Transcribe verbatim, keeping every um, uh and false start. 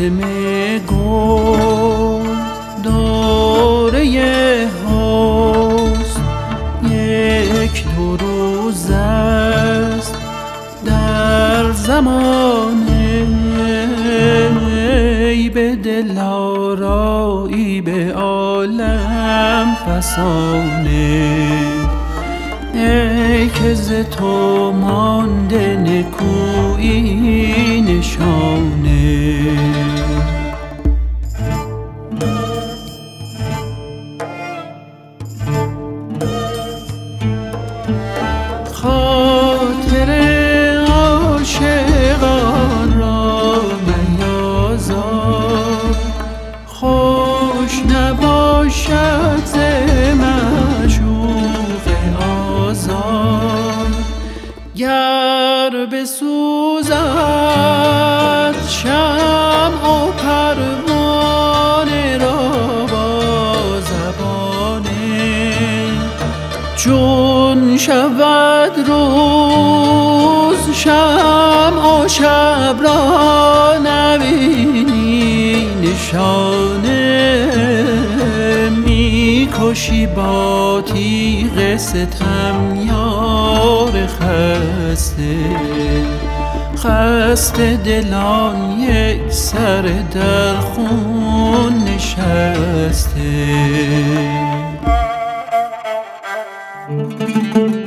قاسم گل دوره حسن یک دو روز است در زمانه، ای به دل آرایی به عالم فسانه، ای که ز تو مانده نکویی نشانه. خاطر عاشقان را میازار، خوش نباشد ز معشوق آزار. گر بسوزد شمع و پروانه را با زبانه، چون شود روز شمع و شب را نبینی نشانه. میکشی با تیغ ستم یار خسته، خسته دلان یک سر در خون نشسته.